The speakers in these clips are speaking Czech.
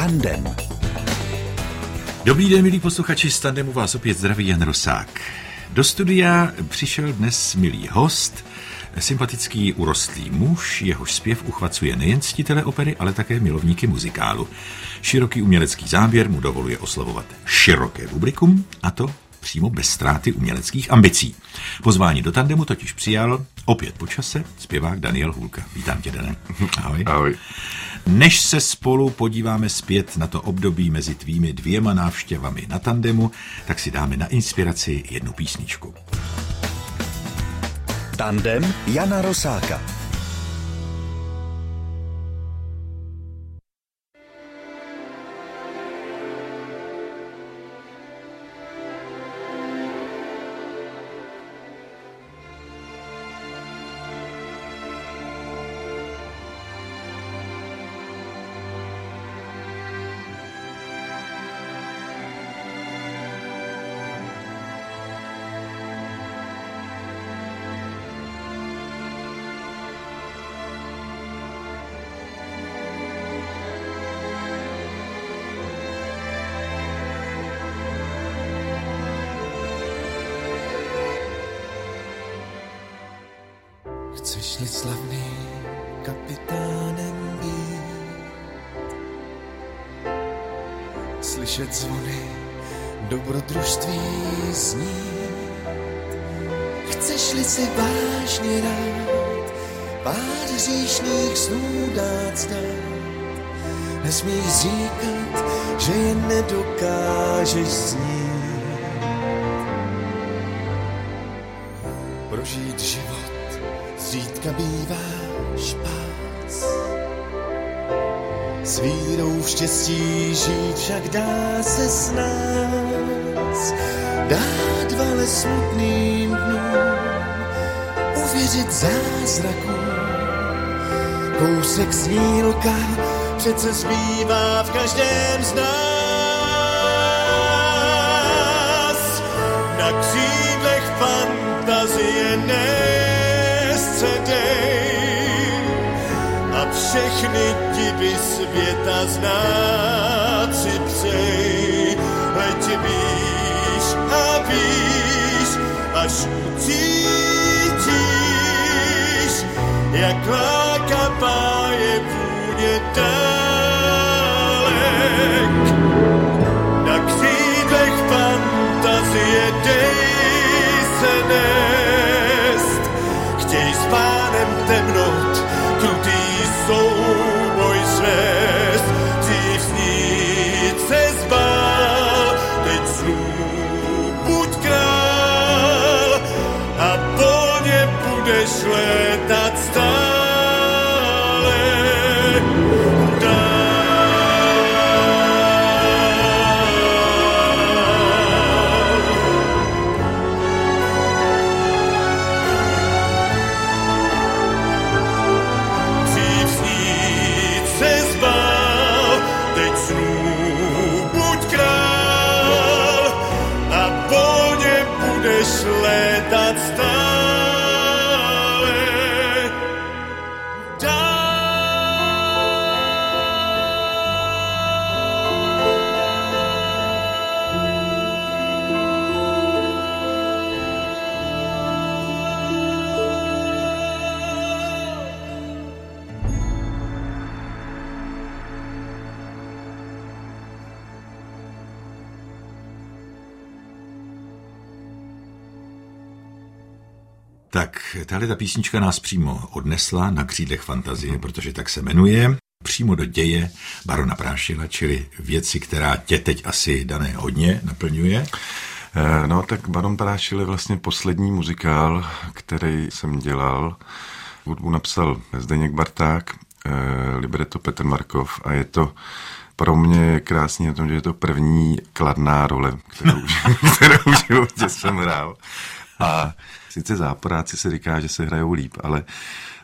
Tandem. Dobrý den, milí posluchači, z Tandemu vás opět zdraví Jan Rosák. Do studia přišel dnes milý host, sympatický urostlý muž, jehož zpěv uchvacuje nejen ctitele opery, ale také milovníky muzikálu. Široký umělecký záběr mu dovoluje oslovovat široké publikum, a to přímo bez ztráty uměleckých ambicí. Pozvání do Tandemu totiž přijal opět po čase zpěvák Daniel Hůlka. Vítám tě, Dané. Ahoj. Ahoj. Než se spolu podíváme zpět na to období mezi tvými dvěma návštěvami na Tandemu, tak si dáme na inspiraci jednu písničku. Tandem Jana Rosáka. Chceš-li slavným kapitánem být, slyšet zvony dobrodružství znít, chceš-li si vážně rád pár hříšných snů dát zdát, nesmíš říkat, že je nedokážeš znít. Prožít život zřídka bývá špás, s vírou v štěstí žít však dá se s nás. Dát vale smutným dnům, uvěřit zázrakům, kousek snílka přece zbývá v každém z nás. Na křídlech fantazie dej a všechny divy světa znát si přej. Leď víš a víš, až ucítíš, jak lákavá je vůně dálek. Na křídlech fantazie dej se nést, chtěj s pánem temnot krutý souboj svést. Dřív snít se zbál, teď snů buď král a volně budeš létat stále. Létat stále Tak, tahle ta písnička nás přímo odnesla na křídlech fantazie, protože tak se jmenuje, přímo do děje barona Prášila, čili věci, která tě teď asi, Dané, hodně naplňuje. No tak Baron Prášil je vlastně poslední muzikál, který jsem dělal. Hudbu napsal Zdeněk Barták, libreto Petr Markov a je to pro mě krásný na tom, že je to první kladná role, kterou v životě jsem hrál. A sice Záporáci se říká, že se hrajou líp, ale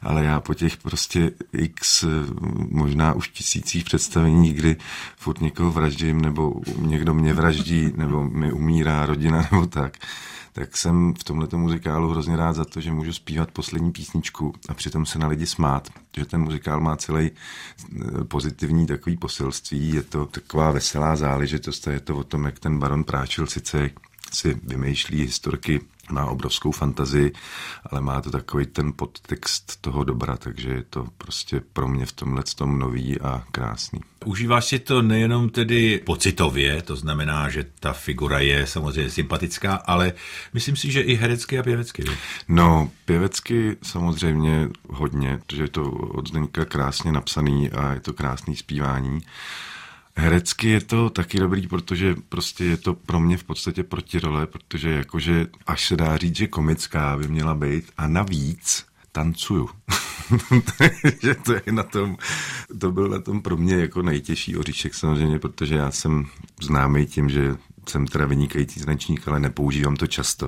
ale já po těch prostě x, možná už tisících představení, kdy furt někoho vraždím, nebo někdo mě vraždí, nebo mi umírá rodina, nebo tak jsem v tomhletom muzikálu hrozně rád za to, že můžu zpívat poslední písničku a přitom se na lidi smát, že ten muzikál má celý pozitivní takový poselství, je to taková veselá záležitost a je to o tom, jak ten baron Prášil sice si vymýšlí historky, má obrovskou fantazii, ale má to takový ten podtext toho dobra, takže je to prostě pro mě v tomhletom nový a krásný. Užíváš si to nejenom tedy pocitově, to znamená, že ta figura je samozřejmě sympatická, ale myslím si, že i herecky a pěvecky. No, pěvecky samozřejmě hodně, protože je to od Zdeňka krásně napsaný a je to krásný zpívání. Herecky je to taky dobrý, protože prostě je to pro mě v podstatě protirole, protože jakože až se dá říct, že komická by měla být a navíc tancuju. Takže to je na tom, to byl na tom pro mě jako nejtěžší oříšek samozřejmě, protože já jsem známý tím, že jsem teda vynikající tanečník, ale nepoužívám to často.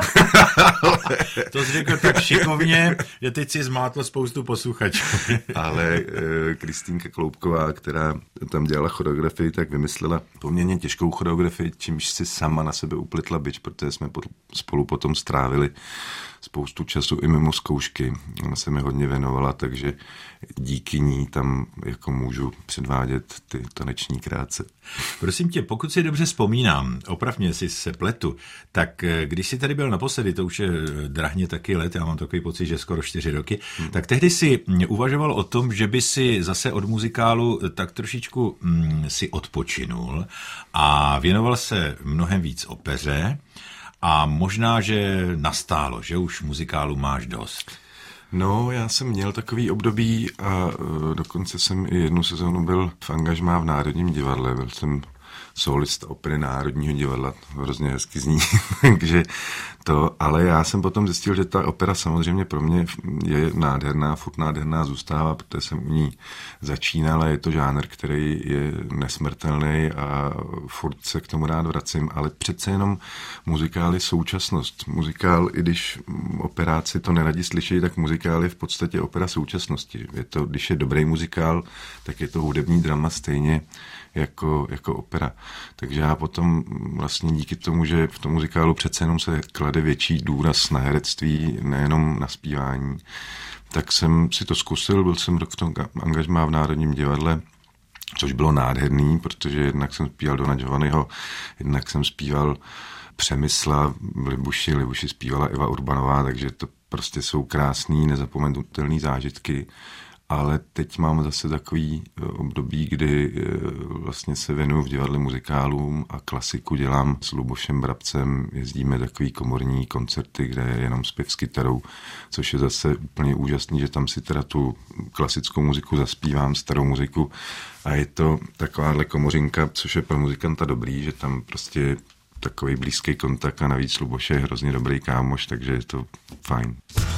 To jsi řekl tak šikovně, že teď si zmátl spoustu posluchačů. Ale Kristýnka Kloubková, která tam dělala choreografii, tak vymyslela poměrně těžkou choreografii, čímž si sama na sebe upletla bič, protože jsme spolu potom strávili spoustu času i mimo zkoušky. Ona se mi hodně věnovala, takže díky ní tam jako můžu předvádět ty taneční kráce. Prosím tě, pokud si dobře vzpomínám, opravně si se pletu, tak když jsi tady byl naposledy, to už je drahně taky let, já mám takový pocit, že skoro 4 roky, tak tehdy si uvažoval o tom, že by si zase od muzikálu tak trošičku si odpočinul a věnoval se mnohem víc opeře a možná, že nastálo, že už muzikálu máš dost. No, já jsem měl takový období a dokonce jsem i jednu sezónu byl v angažmá v Národním divadle. Byl jsem solista opery Národního divadla, hrozně hezky zní, takže to, ale já jsem potom zjistil, že ta opera samozřejmě pro mě je nádherná, furt nádherná zůstává, protože jsem u ní začínal a je to žánr, který je nesmrtelný a furt se k tomu rád vracím, ale přece jenom muzikál je současnost. Muzikál, i když operáci to neradi slyší, tak muzikál je v podstatě opera současnosti. Je to, když je dobrý muzikál, tak je to hudební drama stejně jako opera. Takže já potom vlastně díky tomu, že v tom muzikálu přece jenom se klade větší důraz na herectví, nejenom na zpívání, tak jsem si to zkusil, byl jsem rok v tom angažmá v Národním divadle, což bylo nádherný, protože jednak jsem zpíval Dona Giovanniho, jednak jsem zpíval Přemysla v Libuši zpívala Eva Urbanová, takže to prostě jsou krásný, nezapomenutelný zážitky. Ale teď mám zase takový období, kdy vlastně se věnuju v divadle muzikálům a klasiku dělám s Lubošem Brabcem, jezdíme takový komorní koncerty, kde je jenom zpěv s kytarou, což je zase úplně úžasný, že tam si teda tu klasickou muziku zaspívám, starou muziku a je to takováhle komořinka, což je pro muzikanta dobrý, že tam prostě takový blízký kontakt a navíc Luboš je hrozně dobrý kámoš, takže je to fajn.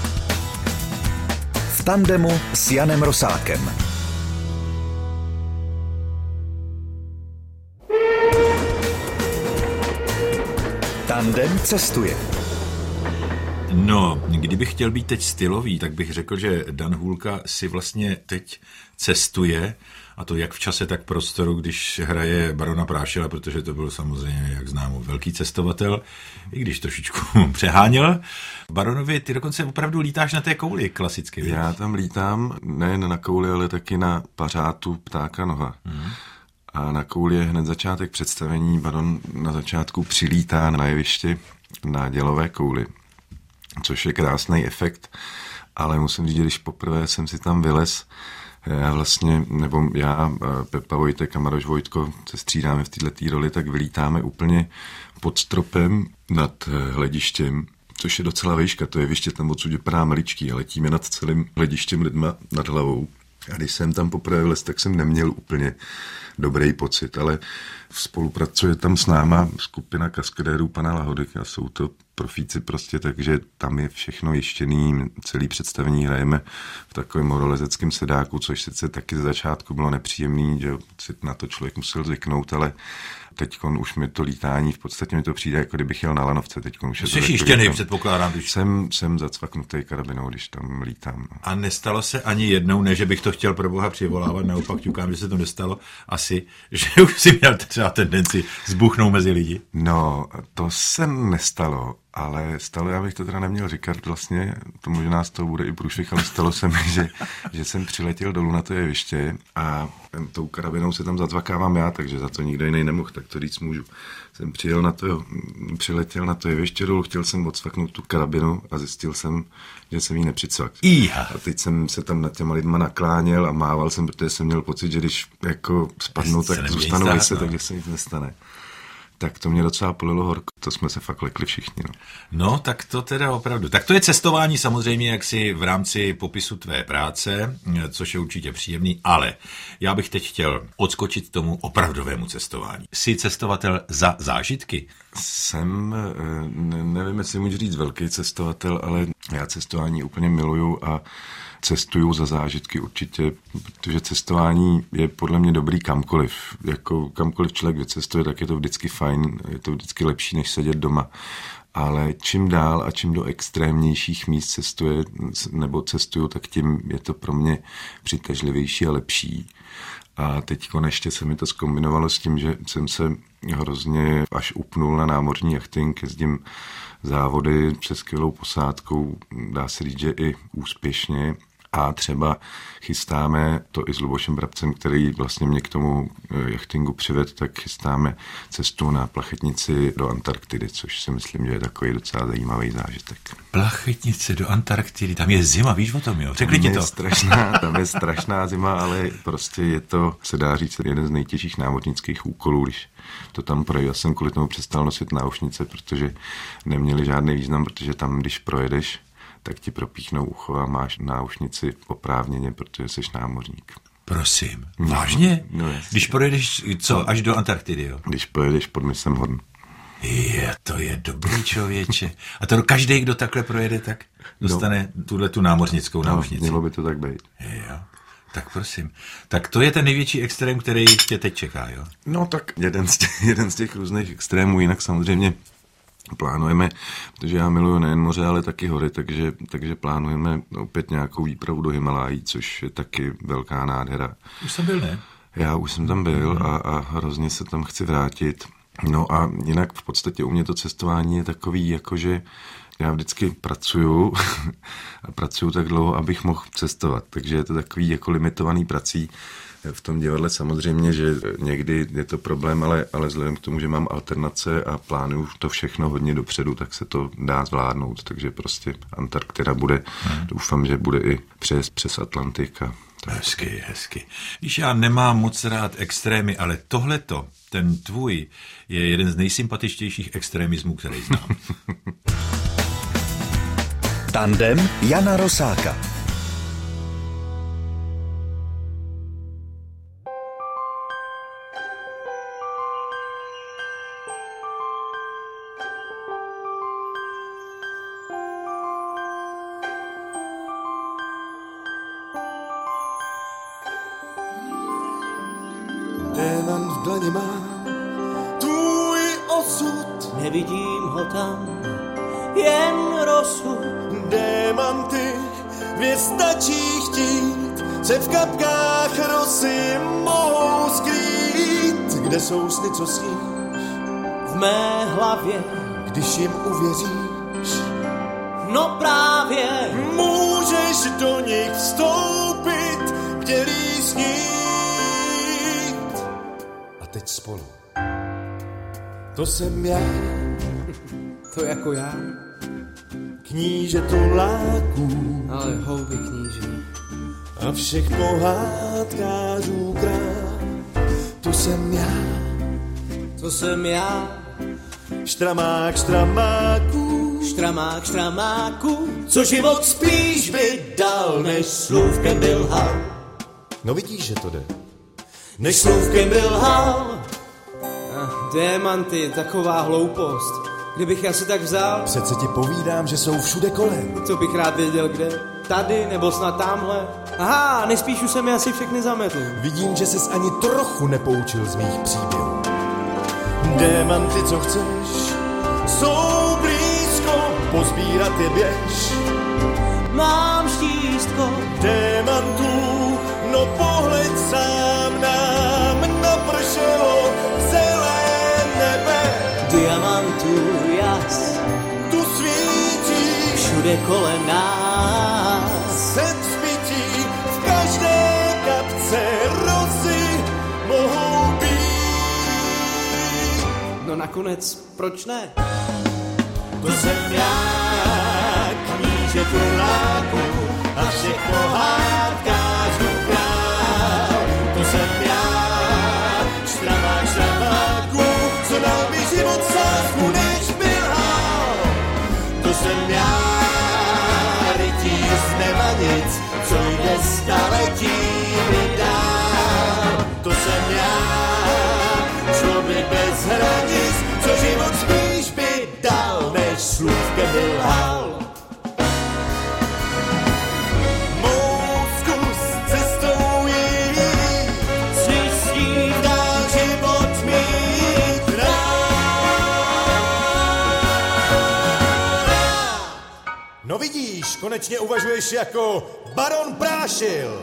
V tandemu s Janem Rosákem. Tandem cestuje. No, kdybych chtěl být teď stylový, tak bych řekl, že Dan Hůlka si vlastně teď cestuje, a to jak v čase, tak v prostoru, když hraje barona Prášila, protože to byl samozřejmě, jak známo, velký cestovatel, i když trošičku přeháněl. Baronovi, ty dokonce opravdu lítáš na té kouli klasicky. Víc? Já tam lítám nejen na kouli, ale taky na pařátu Ptáka noha. A na kouli je hned začátek představení. Baron na začátku přilítá na jevišti na dělové kouli, což je krásný efekt, ale musím říct, že když poprvé jsem si tam vylez, já, Pepa Vojtek a Maroš Vojtko se střídáme v této roli, tak vylítáme úplně pod stropem nad hledištěm, což je docela výška, to jeviště tam odsud vypadá maličký, ale letíme nad celým hledištěm lidma nad hlavou. A když jsem tam poprvé vylez, tak jsem neměl úplně dobrý pocit, ale spolupracuje tam s náma skupina kaskadérů pana Lahody a jsou to profíci prostě, takže tam je všechno jištěný, celý představení hrajeme v takovém horolezeckém sedáku, což sice taky ze začátku bylo nepříjemný, že si na to člověk musel zvyknout, ale teďkon už mi to lítání, v podstatě mi to přijde, jako kdybych jel na lanovce. Teďkon už je jsi jištěný, předpokládám. Když... Jsem zacvaknutý karabinou, když tam lítám. A nestalo se ani jednou, ne, že bych to chtěl pro boha přivolávat, naopak ťukám, že se to nestalo asi, že už si měl třeba tendenci zbuchnout mezi lidi? No, to se nestalo, ale stalo, já bych to teda neměl říkat vlastně, to možná z toho bude i průšvih, ale stalo se mi, že jsem přiletěl dolů na to jeviště a tou karabinou se tam zacvakávám já, takže za to nikdo jiný nemohl, tak to říct můžu. Jsem přiletěl na to jeviště dolů, chtěl jsem odsvaknout tu karabinu a zjistil jsem, že jsem jí nepřicvak. A teď jsem se tam nad těma lidma nakláněl a mával jsem, protože jsem měl pocit, že když jako spadnu, tak zůstanu vyset, takže se nic nestane. Tak to mě docela polilo horko, to jsme se fakt lekli všichni. No, tak to teda opravdu. Tak to je cestování samozřejmě jaksi v rámci popisu tvé práce, což je určitě příjemný, ale já bych teď chtěl odskočit tomu opravdovému cestování. Jsi cestovatel za zážitky? Jsem, nevím, jestli můžu říct velký cestovatel, ale já cestování úplně miluju a cestuju za zážitky určitě, protože cestování je podle mě dobrý kamkoliv. Jako kamkoliv člověk vycestuje, tak je to vždycky fajn, je to vždycky lepší, než sedět doma. Ale čím dál a čím do extrémnějších míst cestuju, tak tím je to pro mě přitažlivější a lepší. A teď ještě se mi to zkombinovalo s tím, že jsem se hrozně až upnul na námořní jachting, jezdím závody se skvělou posádkou, dá se říct, že i úspěšně. A třeba chystáme to i s Lubošem Brabcem, který vlastně mě k tomu jachtingu přivedl, tak chystáme cestu na Plachetnici do Antarktidy, což si myslím, že je takový docela zajímavý zážitek. Plachetnice do Antarktidy, tam je zima, víš o tom, jo? Řekli ti to. Tam je strašná zima, ale prostě je to, se dá říct, jeden z nejtěžších námořnických úkolů, když to tam projel. Já jsem kvůli tomu přestal nosit náušnice, protože neměly žádný význam, protože tam, když projedeš, tak ti propíchnou ucho a máš náušnici oprávněně, protože jsi námořník. Prosím, vážně? No, když projedeš, co, až do Antarktidy, jo? Když projedeš pod mysem Horn. To je dobrý člověče. A to každý, kdo takhle projede, tak dostane tu námořnickou náušnici. Mělo by to tak být. Jo. Tak prosím. Tak to je ten největší extrém, který tě teď čeká, jo? No tak jeden z těch různých extrémů, jinak samozřejmě plánujeme, protože já miluju nejen moře, ale taky hory, takže plánujeme opět nějakou výpravu do Himalájí, což je taky velká nádhera. Už jsem byl, ne? Já už jsem tam byl a hrozně se tam chci vrátit. No a jinak v podstatě u mě to cestování je takový, jakože já vždycky pracuju a pracuju tak dlouho, abych mohl cestovat, takže je to takový jako limitovaný prací. V tom divadle samozřejmě, že někdy je to problém, ale vzhledem k tomu, že mám alternace a plánuju to všechno hodně dopředu, tak se to dá zvládnout. Takže prostě Antarktida bude, doufám, že bude i přes Atlantik. Hezky. Víš, já nemám moc rád extrémy, ale tohleto, ten tvůj, je jeden z nejsympatičtějších extremismů, který znám. Tandem Jana Rosáka. Démon v dlani má tvůj osud. Nevidím ho tam, jen rozsud. Démanty, věc stačí chtít, se v kapkách rosy mohou skrýt. Kde jsou sny, co sníš? V mé hlavě, Když jim uvěříš, no právě. můžeš do nich vstoupit, bdělý snít. A teď spolu. To jsem já, To jako já, kníže Tuláků ale houby kníže. a všech pohádkářů král. To jsem já, To jsem já, štramák štramáků, štramák štramáku, co život spíš by dal, než slůvkem byl lhal. No vidíš, že to jde. Než slůvkem byl lhal. Démanty, taková hloupost. Kdybych já si tak vzal, Přece ti povídám, že jsou všude kolem. co bych rád věděl kde. Tady, nebo snad tamhle. Aha, nejspíš už jsem je asi všechny zametl. Vidím, že ses ani trochu nepoučil z mých příběhů. Démanty, co chceš, jsou blízko, pozbírat je běž. Mám štístko, Démantů, no pohled sám nám napršelo celé nebe. diamantů jas, Tu svítí všude kolem nás. se cvítí, v každé kapce rosy mohou být. No nakonec, proč ne? To jsem já, kníže tuláků a všech pohádkářů král. To jsem já, štravák, co dal mi život sázku, než byl hál. To jsem já, rytíř z nemanic, co jde staletími dál. To jsem já, člověk bez hranic, co život spíš by dal, než slůvkem byl hál. Mou zkus cestou jít, Jsi s tím dál život mít rád. No vidíš, konečně uvažuješ jako baron Prášil.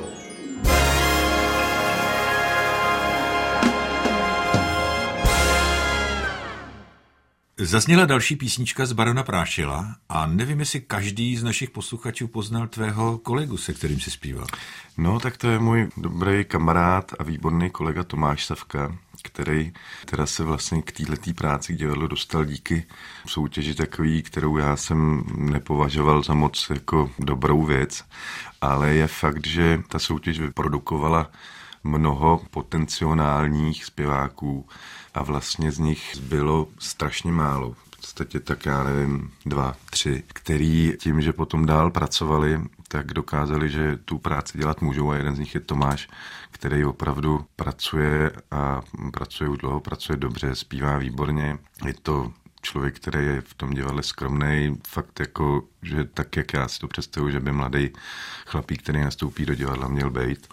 Zazněla další písnička z Barona Prášila a nevím, jestli každý z našich posluchačů poznal tvého kolegu, se kterým si zpíval. No, tak to je můj dobrý kamarád a výborný kolega Tomáš Savka, který teda se vlastně k této práci k divadlu dostal díky soutěži takový, kterou já jsem nepovažoval za moc jako dobrou věc, ale je fakt, že ta soutěž vyprodukovala mnoho potenciálních zpěváků a vlastně z nich bylo strašně málo. V podstatě tak já nevím, 2, 3, který tím, že potom dál pracovali, tak dokázali, že tu práci dělat můžou a jeden z nich je Tomáš, který opravdu pracuje a pracuje už dlouho, pracuje dobře, zpívá výborně. Je to člověk, který je v tom divadle skromnej, fakt jako, že tak, jak já si to představuji, že by mladý chlapík, který nastoupí do divadla, měl být.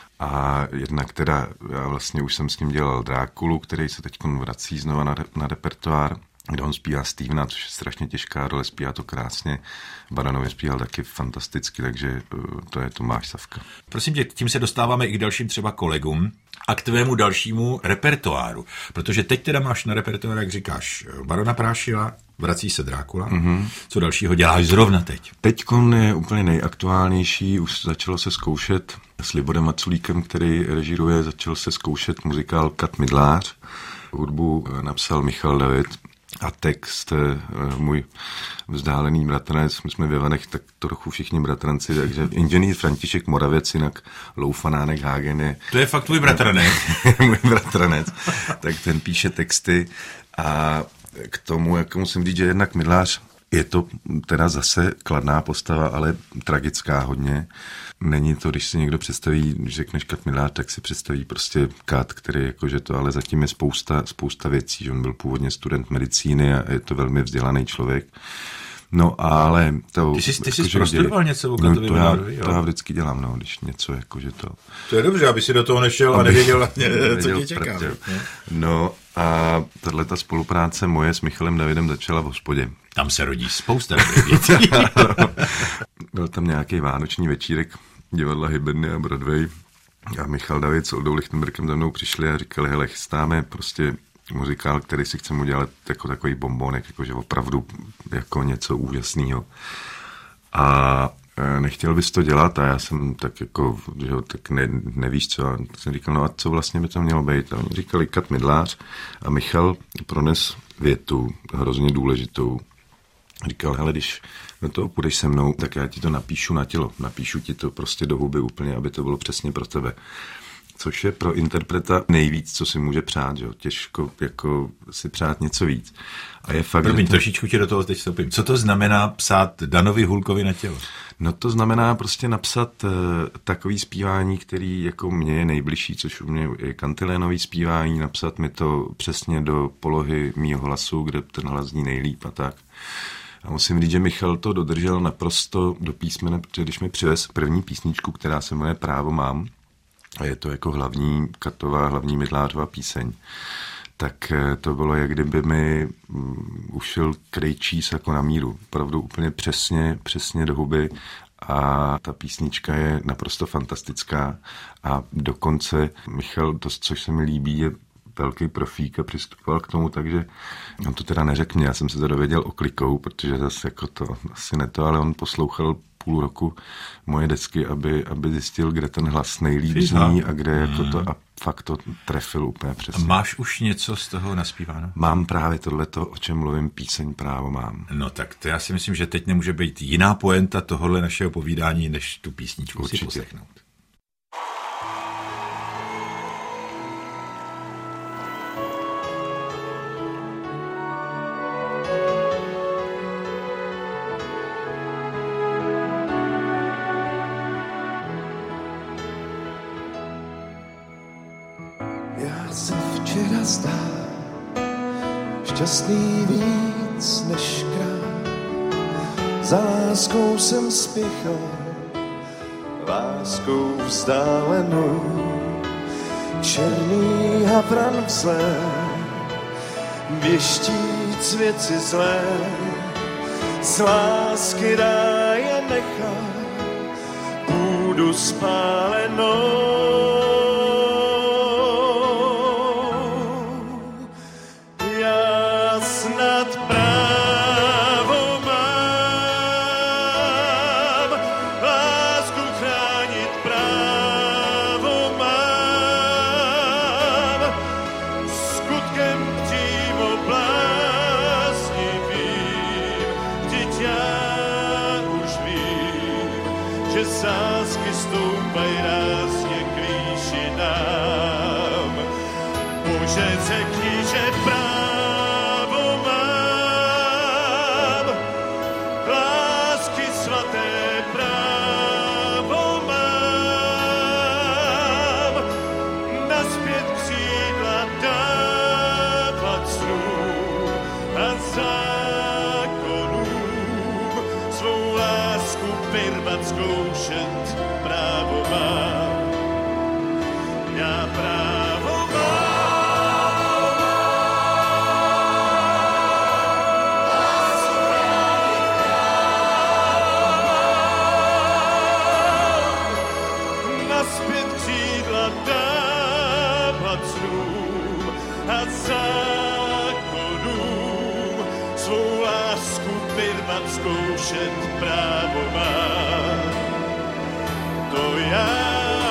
A jednak teda, já vlastně už jsem s ním dělal Drákulu, který se teď vrací znova na repertoár, kde on zpívá Stevena, což je strašně těžká role, zpívá to krásně. Baranovi zpíval taky fantasticky, takže to je Tomáš Savka. Prosím tě, tím se dostáváme i k dalším třeba kolegům a k tvému dalšímu repertoáru, protože teď teda máš na repertoár, jak říkáš, Barona Prášila, vrací se Drákula. Mm-hmm. Co dalšího děláš zrovna teď? Teďkon je úplně nejaktuálnější, už začalo se zkoušet s Liborem Maculíkem, který režíruje, začal se zkoušet muzikál Kat Mydlář. Hudbu napsal Michal David a text můj vzdálený bratranec, my jsme v Jevanech tak trochu všichni bratranci, takže inženýr František Moravec, jinak Loufanánek Hagen je... To je fakt tvůj bratranec. Můj bratranec, tak ten píše texty a k tomu, jak musím říct, že jednak Mydlář je to teda zase kladná postava, ale tragická hodně. Není to, když si někdo představí, když řekneš Kat Mydlář, tak si představí prostě Kat, který jakože to, ale zatím je spousta věcí, že on byl původně student medicíny a je to velmi vzdělaný člověk. No ale to... Ty jsi prostudoval něco o Katovi Mydlářovi? To já vždycky dělám, no, když něco jakože to... To je dobře, aby si do toho nešel a nevěděl, co tě čeká. No a tato spolupráce moje s Michalem Davidem začala v hospodě. Tam se rodí spousta věcí. Byl tam nějaký vánoční večírek divadla Hyberny a Broadway a Michal David s Oldou Lichtenbergem za mnou přišli a říkali, hele, chystáme prostě muzikál, který si chceme udělat jako takový bombonek, jakože opravdu jako něco úžasného. A nechtěl bys to dělat a já jsem tak jako, že tak nevíš co. A jsem říkal, no a co vlastně by to mělo být? A oni říkali Kat Mydlář a Michal prones větu hrozně důležitou. Říkal, hele, když do toho půjdeš se mnou, tak já ti to napíšu na tělo. Napíšu ti to prostě do huby úplně, aby to bylo přesně pro tebe. což je pro interpreta nejvíc, co si může přát, že jo? Těžko jako si přát něco víc. A je fakt, Promiň, trošičku tě do toho teď vstoupím. Co to znamená psát Danovi Hulkovi na tělo? No to znamená prostě napsat takový zpívání, který jako mně je nejbližší, což u mě je kantilénový zpívání, napsat mi to přesně do polohy mýho hlasu, kde ten hlas zní nejlíp a tak. A musím říct, že Michal to dodržel naprosto do písmene, protože když mi přivez první písničku, která se jmenuje Právo mám, a je to jako hlavní Katová, hlavní Mydlářová píseň, tak to bylo, jak kdyby mi ušel krejčíz jako na míru. Opravdu úplně přesně do huby a ta písnička je naprosto fantastická a dokonce Michal, to, což se mi líbí, je velký profík a přistupoval k tomu, takže on to teda neřekl mě, já jsem se to dověděl oklikou, protože zase jako to asi ne to, ale on poslouchal půl roku moje desky, aby zjistil, kde ten hlas nejlíp zní a kde jako to a fakt to trefil úplně přesně. A máš už něco z toho naspíváno? Mám právě tohleto, o čem mluvím, píseň Právo mám. No tak to já si myslím, že teď nemůže být jiná poenta tohohle našeho povídání, než tu písničku si poslechnout. Já se včera zdál šťastný víc než král. Za láskou jsem spěchal, láskou vzdálenou. Černý havran vzlé, věštíc věci zlé, z lásky ráje nechal půdu spálenou. Sásky stoupaj rázně k výšinám. Bože, řekni, že právo mám, lásky svaté právo mám, nazpět křídla dávat snům a zákonům, svou lásku pyrvat zkoušet právo mám. Já právo mám, nazpět křídla dávat snům a zákonům, svou lásku pyrvat zkoušet právo mám. To já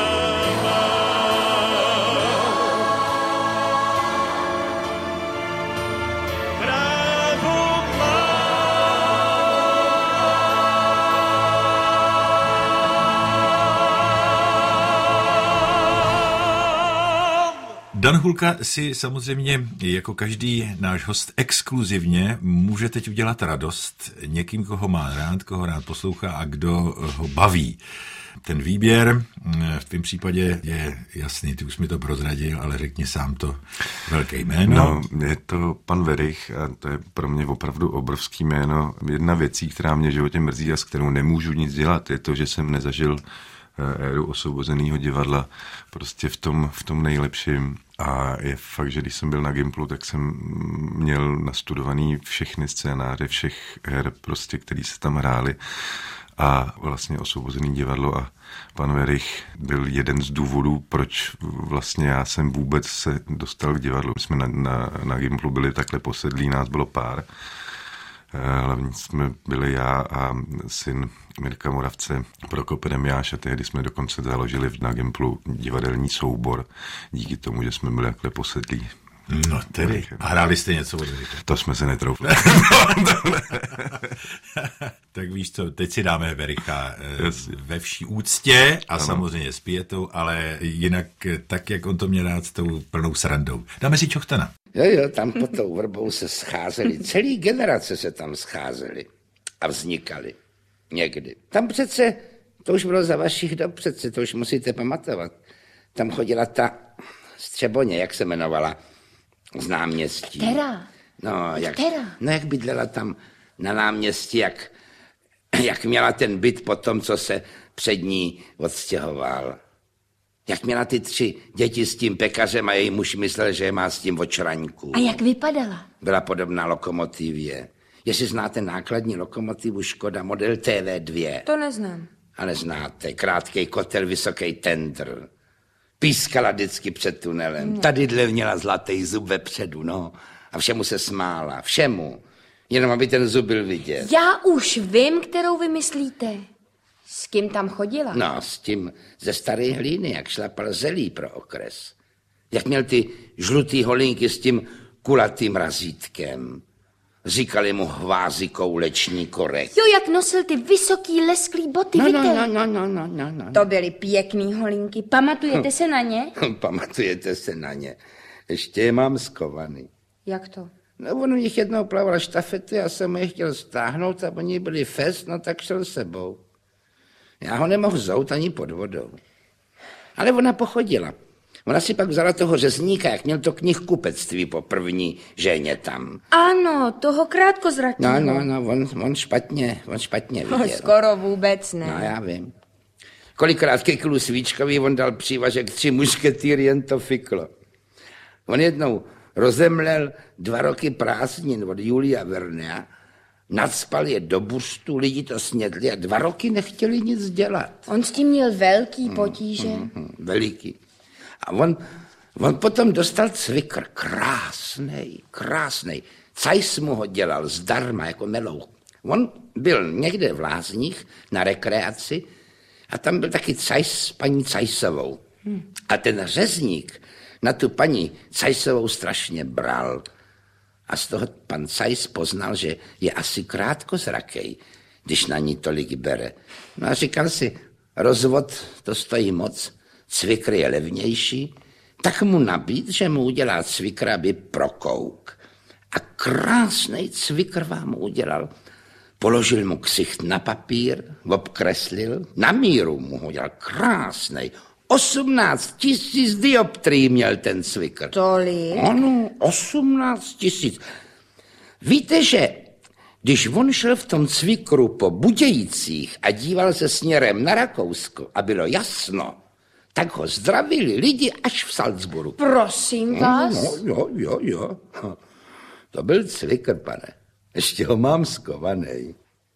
Dan Hulka si samozřejmě jako každý náš host exkluzivně může teď udělat radost někým, koho má rád, koho rád poslouchá a kdo ho baví. Ten výběr v tom případě je jasný, ty už mi to prozradil, ale řekni sám to velké jméno. No, je to pan Werich a to je pro mě opravdu obrovský jméno. Jedna věcí, která mě v životě mrzí a s kterou nemůžu nic dělat, je to, že jsem nezažil éru Osvobozeného divadla prostě v tom nejlepším. A je fakt, že když jsem byl na Gimplu, tak jsem měl nastudovaný všechny scénáře, všech her, prostě, který se tam hráli. A vlastně Osvobozený divadlo a pan Werich byl jeden z důvodů, proč vlastně já jsem vůbec se dostal k divadlu. My jsme na Gimplu byli takhle posedlí, nás bylo pár. Hlavně jsme byli já a syn Mirka Moravce, Prokop Remiáš, a tehdy jsme dokonce založili na Gimplu divadelní soubor díky tomu, že jsme byli takhle posedlí No tedy. A hráli jste něco od Vericha? To jsme se netroufli. Tak víš co, teď si dáme Vericha ve vší úctě a samozřejmě s pietou, ale jinak tak, jak on to měl rád, s tou plnou srandou. Dáme si Čochtana. Jo, tam pod tou vrbou se scházeli, celý generace se tam scházely a vznikaly někdy. Tam přece, to už bylo za vašich dob přece, to už musíte pamatovat. Tam chodila ta Střeboně, jak se jmenovala, z náměstí. Která? No, Která? Jak bydlela tam na náměstí, jak měla ten byt po tom, co se před ní odstěhoval. Jak měla ty 3 děti s tím pekařem a její muž myslel, že je má s tím očraňku. A jak vypadala? Byla podobná lokomotivě. Jestli znáte nákladní lokomotivu Škoda model TV2. To neznám. Ale znáte, krátkej kotel, vysoký tendr. Pískala vždycky před tunelem. Tadyhle měla zlatý zub vepředu, no. A všemu se smála, všemu. Jenom aby ten zub byl vidět. Já už vím, kterou vymyslíte. S kým tam chodila? No, s tím ze Staré Hlíny, jak šlapal zelí pro okres. Jak měl ty žlutý holinky s tím kulatým razítkem. Říkali mu hvázy kouleční korek. Jo, jak nosil ty vysoký lesklý boty, víte? No. To byly pěkný holinky. Pamatujete se na ně? Pamatujete se na ně. Ještě je mám skovaný. Jak to? No, on u nich jednou plaval štafety, já jsem je chtěl stáhnout a oni byli fest, no tak šel sebou. Já ho nemohl zout ani pod vodou. Ale ona pochodila. Ona si pak vzala toho řezníka, jak měl to knihkupectví po první ženě tam. Ano, toho krátkozrakého. No, on špatně viděl. No, skoro vůbec ne. No, já vím. Kolikrát ke Klu Svíčkovi on dal přívažek 3 mušketýry, jen to fiklo. On jednou rozemlel 2 roky prázdnin od Julia Vernea, nacpal je do buřtu, lidi to snědli a 2 roky nechtěli nic dělat. On s tím měl velký potíže. Veliký. A on potom dostal cvikr, krásnej. Cajs mu ho dělal zdarma, jako melouch. On byl někde v Lázních na rekreaci a tam byl taky Cajs s paní Cajsovou. A ten řezník na tu paní Cajsovou strašně bral. A z toho pan Cajs poznal, že je asi krátkozrakej, když na ní tolik bere. No a říkal si, rozvod to stojí moc, cvikr je levnější, tak mu nabít, že mu udělá cvikr, aby prokouk. A krásnej cvikr vám udělal. Položil mu ksicht na papír, obkreslil, na míru mu ho udělal krásnej. 18 000 dioptrií měl ten cvikr. Tolik? Ano, 18 000. Víte, že když on šel v tom cvikru po Budějcích a díval se směrem na Rakousko a bylo jasno, tak ho zdravili lidi až v Salzburgu. Prosím vás? Jo. To byl cvikr, pane. Ještě ho mám skovaný.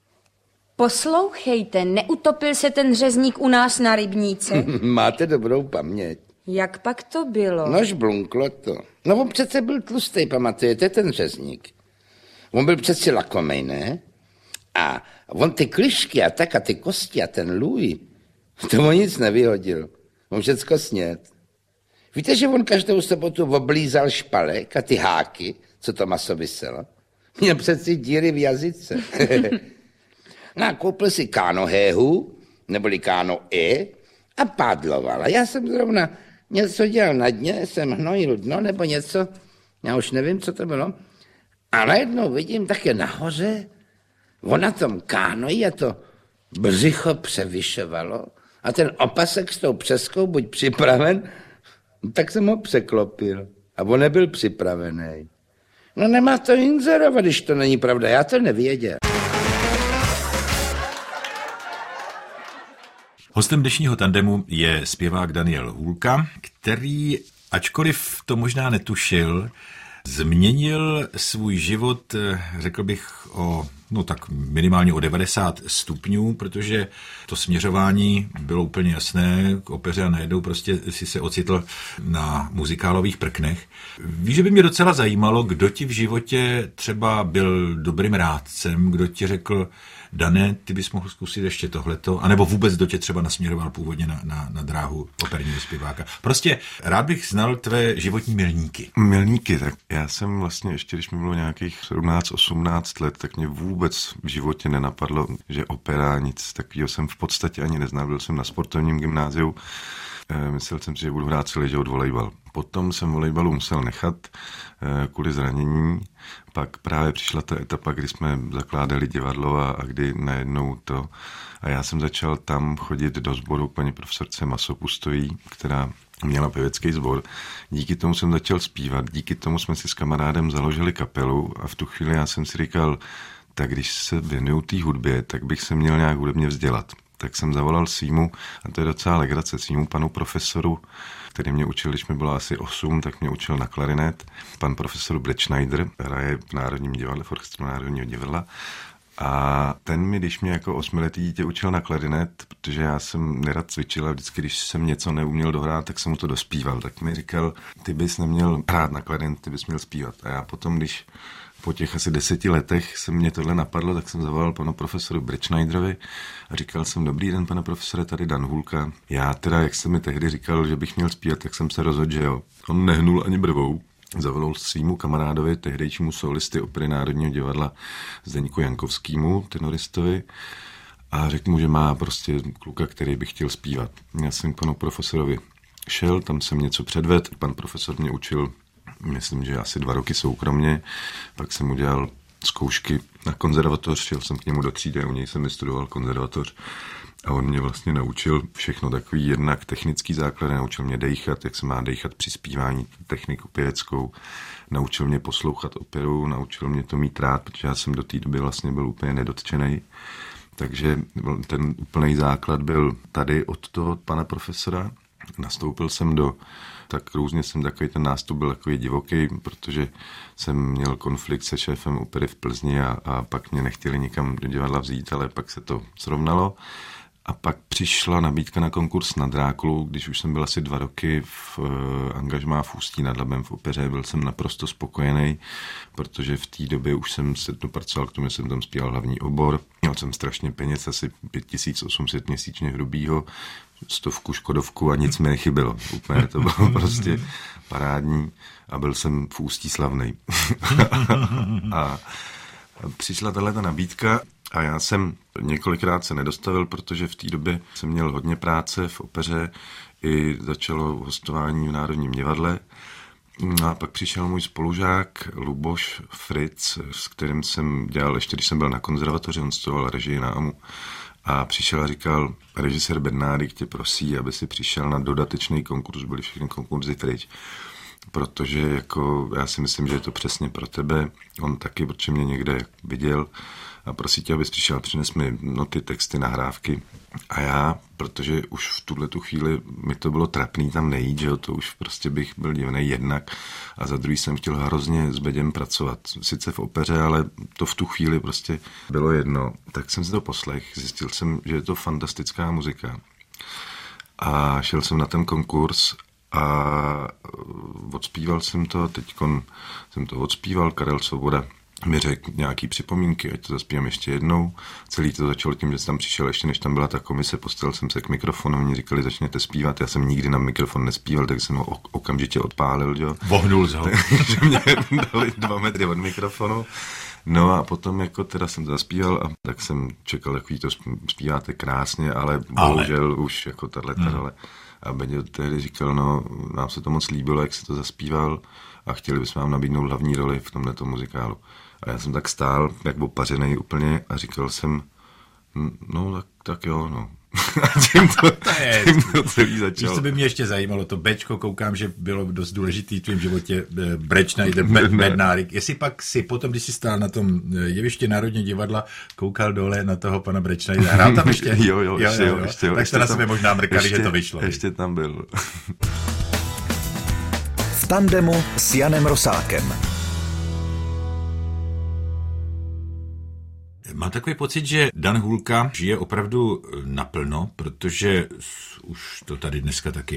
Poslouchejte, neutopil se ten řezník u nás na rybníce? Máte dobrou paměť. Jak pak to bylo? Nož blunklo to. No on přece byl tlustý, pamatujete, ten řezník. On byl přeci lakomej, ne? A on ty klišky a tak a ty kosti a ten lůj, to on nic nevyhodil. On všecko sněd. Víte, že on každou sobotu oblízal špalek a ty háky, co to maso vyselo? Měl přeci díry v jazyce. No a koupil si kánohéhu, neboli káno a pádloval. A já jsem zrovna něco dělal na dně, jsem hnojil dno nebo něco, já už nevím, co to bylo. A najednou vidím také nahoře, on na tom kánoji a to břicho převyšovalo a ten opasek s tou přeskou buď připraven, tak jsem ho překlopil a on nebyl připravený. No nemá to inzerovat, když to není pravda, já to nevěděl. Hostem dnešního tandemu je zpěvák Daniel Hůlka, který, ačkoliv to možná netušil, změnil svůj život, řekl bych, o no tak minimálně o 90 stupňů, protože to směřování bylo úplně jasné k opeře a najednou prostě si se ocitl na muzikálových prknech. Víš, že by mě docela zajímalo, kdo ti v životě třeba byl dobrým rádcem, kdo ti řekl, Dané, ty bys mohl zkusit ještě tohleto, anebo vůbec kdo tě třeba nasměroval původně na dráhu operního zpěváka. Prostě rád bych znal tvé životní milníky. Milníky, tak já jsem vlastně ještě, když mi bylo nějakých 17-18 let, tak mě vůbec v životě nenapadlo, že opera, nic takového jsem v podstatě ani neznal. Byl jsem na sportovním gymnáziu, myslel jsem si, že budu hrát celý život volejbal. Potom jsem volejbalu musel nechat kvůli zranění. Pak právě přišla ta etapa, kdy jsme zakládali divadlo a kdy najednou to... A já jsem začal tam chodit do sboru paní profesorce Masopustový, která měla pěvecký sbor. Díky tomu jsem začal zpívat, díky tomu jsme si s kamarádem založili kapelu a v tu chvíli já jsem si říkal, tak když se věnuju té hudbě, tak bych se měl nějak hudebně vzdělat. Tak jsem zavolal svýmu, a to je docela legrace, svýmu panu profesoru, který mě učil, když mi bylo asi 8, tak mě učil na klarinet. Pan profesor Bretschneider, hraje v Národním divadle, v orchestru Národního divadla. A ten mi, když mě jako 8letý dítě učil na klarinet, protože já jsem nerad cvičil a vždycky, když jsem něco neuměl dohrát, tak jsem mu to dospíval. Tak mi říkal, ty bys neměl hrát na klarinet, ty bys měl zpívat. A já potom, když po těch asi 10 letech se mě tohle napadlo, tak jsem zavolal panu profesoru Bretschneiderovi a říkal jsem, dobrý den, pane profesore, tady Dan Hůlka. Já teda, jak jsem mi tehdy říkal, že bych měl zpívat, tak jsem se rozhodl, že jo. On nehnul ani brvou. Zavolal svýmu kamarádovi, tehdejšímu solisty opery Národního divadla Zdeňku Jankovskýmu, tenoristovi, a řekl mu, že má prostě kluka, který by chtěl zpívat. Já jsem k panu profesorovi šel, tam jsem něco předvedl, pan profesor mě učil, myslím, že asi 2 roky soukromně, pak jsem udělal zkoušky na konzervatoř, šel jsem k němu do třídy, u něj jsem vystudoval konzervatoř a on mě vlastně naučil všechno takový jednak technický základ, naučil mě dejchat, jak se má dejchat při zpívání, techniku pěveckou, naučil mě poslouchat operu, naučil mě to mít rád, protože já jsem do té doby vlastně byl úplně nedotčenej. Takže ten úplný základ byl tady od toho pana profesora. Nastoupil jsem tak různě jsem takový, ten nástup byl takový divoký, protože jsem měl konflikt se šéfem opery v Plzni a pak mě nechtěli nikam do divadla vzít, ale pak se to srovnalo. A pak přišla nabídka na konkurs na Drákulu, když už jsem byl asi 2 roky v angažmá v Ústí nad Labem v opeře, byl jsem naprosto spokojený, protože v té době už jsem se dopracoval k tomu, že jsem tam zpíval hlavní obor. Měl jsem strašně peněz, asi 5800 měsíčně hrubýho, 100 Škodovku a nic mi nechybilo. Úplně to bylo prostě parádní a byl jsem v Ústí slavnej. A přišla tato nabídka a já jsem několikrát se nedostavil, protože v té době jsem měl hodně práce v opeře, i začalo hostování v Národním divadle. A pak přišel můj spolužák Luboš Fritz, s kterým jsem dělal, ještě když jsem byl na konzervatoři, on studoval režii na AMU. A přišel a říkal, režisér Bednárik tě prosí, aby si přišel na dodatečný konkurs, byly všechny konkurzy pryč. Protože jako já si myslím, že je to přesně pro tebe. On taky, protože mě někde viděl a prosí tě, abys přišel, přines mi noty, texty, nahrávky. A já, protože už v tuhletu chvíli mi to bylo trapný tam nejít, že jo, to už prostě bych byl divnej jednak a za druhý jsem chtěl hrozně s Beďem pracovat. Sice v opeře, ale to v tu chvíli prostě bylo jedno. Tak jsem si to poslech, zjistil jsem, že je to fantastická muzika. A šel jsem na ten konkurs a odspíval jsem to, teďkon jsem to odspíval, Karel Svoboda mi řekl nějaký připomínky, ať to zaspívám ještě jednou. Celý to začalo tím, že jsem tam přišel, ještě než tam byla ta komise, postavil jsem se k mikrofonu, oni říkali, začněte zpívat, já jsem nikdy na mikrofon nespíval, tak jsem ho okamžitě odpálil, jo. Vohnul z ho. Takže mě dali 2 metry od mikrofonu. No a potom jako teda jsem to zaspíval a tak jsem čekal, jak to zpíváte krásně, ale bohužel už jako tato role. A Beďo tehdy říkal, no, nám se to moc líbilo, jak se to zaspíval a chtěli bychom vám nabídnout hlavní roli v tomhletom muzikálu. A já jsem tak stál, jak opařenej úplně a říkal jsem, no tak jo, no. A tím to celý začalo. Víš, co by mě ještě zajímalo, to Bčko, koukám, že bylo dost důležitý v tvém životě, Bretschneider, Bednárik. Jestli pak si potom, když jsi stál na tom jevišti Národního divadla, koukal dole na toho pana Bretschneidera. Hrál tam ještě? Jo. Tak jste na sebe možná mrkali, že to vyšlo. Ještě tam byl. V tandemu s Janem Rosákem. Mám takový pocit, že Dan Hůlka žije opravdu naplno, protože už to tady dneska taky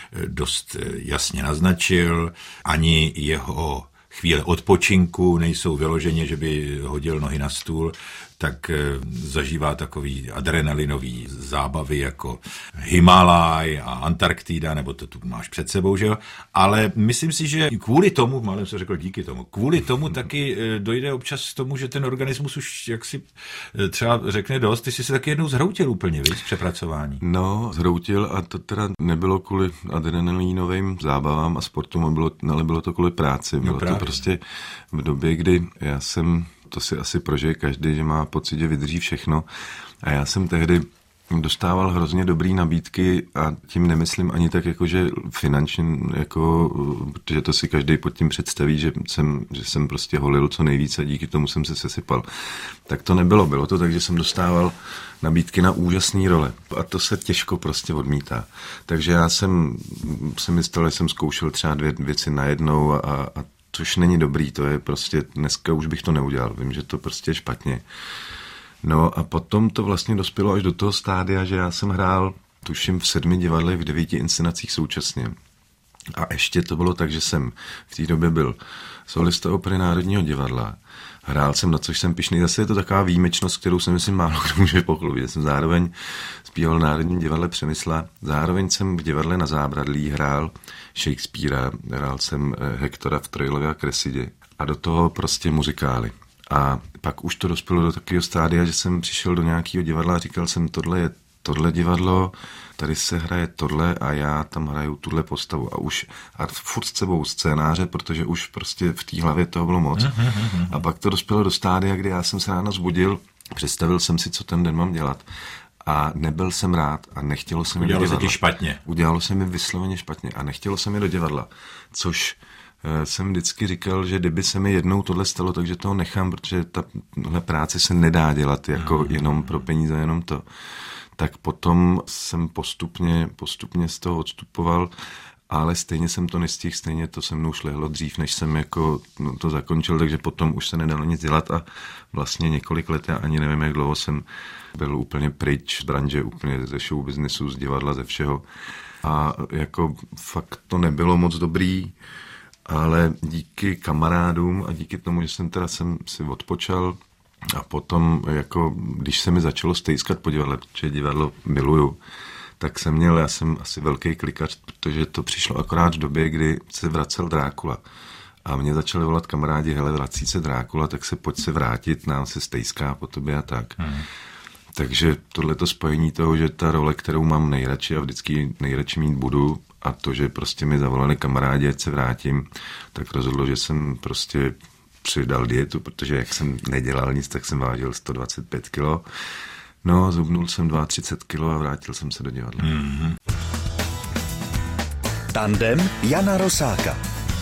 dost jasně naznačil, ani jeho chvíle odpočinku nejsou vyloženě, že by hodil nohy na stůl, tak zažívá takový adrenalinový zábavy jako Himalaj a Antarktida, nebo to tu máš před sebou, že jo? Ale myslím si, že kvůli tomu, málem se řekl díky tomu, kvůli tomu taky dojde občas k tomu, že ten organismus už jaksi třeba řekne dost. Ty jsi se taky jednou zhroutil úplně, víš, přepracování. No, zhroutil a to teda nebylo kvůli adrenalinovým zábavám a sportům, ale bylo to kvůli práci. Bylo to prostě v době, kdy já jsem, to si asi prožije každý, že má pocit, že vydrží všechno. A já jsem tehdy dostával hrozně dobrý nabídky a tím nemyslím ani tak jako, že finančně, jako, protože to si každý pod tím představí, že jsem prostě holil co nejvíce a díky tomu jsem se sesypal. Tak to nebylo. Bylo to tak, že jsem dostával nabídky na úžasné role a to se těžko prostě odmítá. Takže já jsem si myslel, že jsem zkoušel třeba 2 věci najednou a což není dobrý, to je prostě, dneska už bych to neudělal, vím, že to prostě je špatně. No a potom to vlastně dospělo až do toho stádia, že já jsem hrál, tuším, v 7 divadlech, v 9 inscenacích současně. A ještě to bylo tak, že jsem v té době byl solista Opery Národního divadla. Hrál jsem, na což jsem pyšný. Zase je to taková výjimečnost, kterou si myslím málo kdo může pochlubit. Já jsem zároveň zpíval v Národním divadle Přemysla, zároveň jsem v divadle Na Zábradlí hrál Shakespearea, hrál jsem Hektora v Troilově a Kresidě a do toho prostě muzikály. A pak už to dospělo do takového stádia, že jsem přišel do nějakého divadla a říkal jsem, tohle je tohle divadlo, tady se hraje tohle a já tam hraju tuhle postavu a furt s sebou scénáře, protože už prostě v té hlavě toho bylo moc. A pak to dospělo do stádia, kdy já jsem se ráno zbudil, představil jsem si, co ten den mám dělat a nebyl jsem rád a nechtělo se mi do divadla. Udělalo se ti špatně. Udělalo se mi vysloveně špatně a nechtělo se mi do divadla, což jsem vždycky říkal, že kdyby se mi jednou tohle stalo, takže toho nechám, protože tahle práce se nedá dělat jako jenom pro peníze, jenom to. Tak potom jsem postupně z toho odstupoval, ale stejně jsem to nestihl, stejně to se mnou šlehlo dřív, než jsem jako to zakončil, takže potom už se nedalo nic dělat a vlastně několik let, já ani nevím, jak dlouho jsem byl úplně pryč z branže, úplně ze show businessu, z divadla, ze všeho. A jako fakt to nebylo moc dobrý, ale díky kamarádům a díky tomu, že jsem si odpočal a potom, jako, když se mi začalo stejskat po divadle, protože divadlo miluju, tak já jsem asi velký klikač, protože to přišlo akorát v době, kdy se vracel Drákula. A mě začali volat kamarádi, hele, vrací se Drákula, tak pojď se vrátit, nám se stejská po tobě a tak. Takže tohleto spojení toho, že ta role, kterou mám nejradši a vždycky nejradši mít budu, a to, že prostě mi zavolali kamarádi, ať se vrátím, tak rozhodlo, že jsem prostě přidal dietu, protože jak jsem nedělal nic, tak jsem vážil 125 kilo. No, zhubnul jsem 32 kilo a vrátil jsem se do divadla. Tandem Jana Rosáka.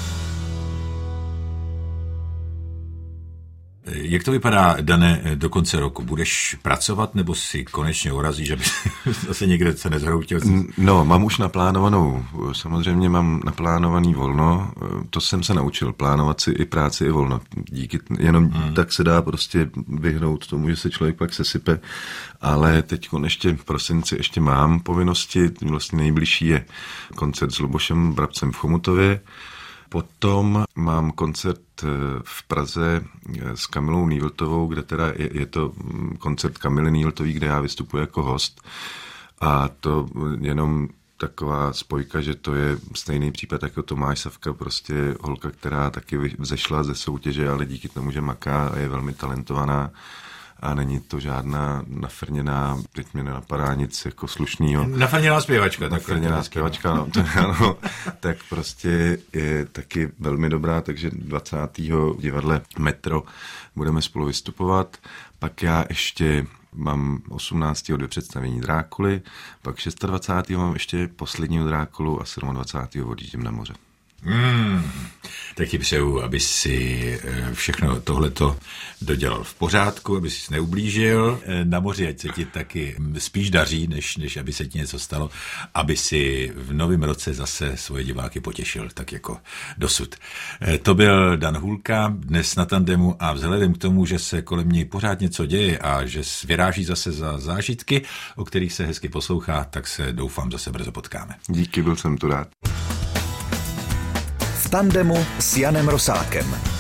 Jak to vypadá, Dane, do konce roku? Budeš pracovat, nebo si konečně urazíš, aby zase někde se nezhroutil? No, mám už naplánovanou, samozřejmě mám naplánovaný volno, to jsem se naučil, plánovat si i práci, i volno. Tak se dá prostě vyhnout tomu, že se člověk pak sesype, ale teď ještě v prosinci ještě mám povinnosti, vlastně nejbližší je koncert s Lubošem Brabcem v Chomutově. Potom mám koncert v Praze s Kamilou Nýltovou, kde teda je to koncert Kamily Nýltový, kde já vystupuji jako host. A to jenom taková spojka, že to je stejný případ jako Tomáš Savka, prostě holka, která taky vzešla ze soutěže, ale díky tomu, že maká a je velmi talentovaná, a není to žádná nafrněná, teď mě nenapadá nic jako slušnýho. Nafrněná zpěvačka. Nafrněná zpěvačka, no, ano, tak prostě je taky velmi dobrá, takže 20. v divadle Metro budeme spolu vystupovat. Pak já ještě mám 18. 2 představení Drákuly, pak 26. mám ještě posledního Drákulu a 27. odjíždím na moře. taky přeju, aby si všechno tohleto dodělal v pořádku, aby si neublížil. Na moři, ať se ti taky spíš daří, než aby se ti něco stalo, aby si v novém roce zase svoje diváky potěšil, tak jako dosud. To byl Dan Hůlka, dnes na Tandemu, a vzhledem k tomu, že se kolem něj pořád něco děje a že vyráží zase za zážitky, o kterých se hezky poslouchá, tak se doufám zase brzo potkáme. Díky, byl jsem tu rád. V Tandemu s Janem Rosákem.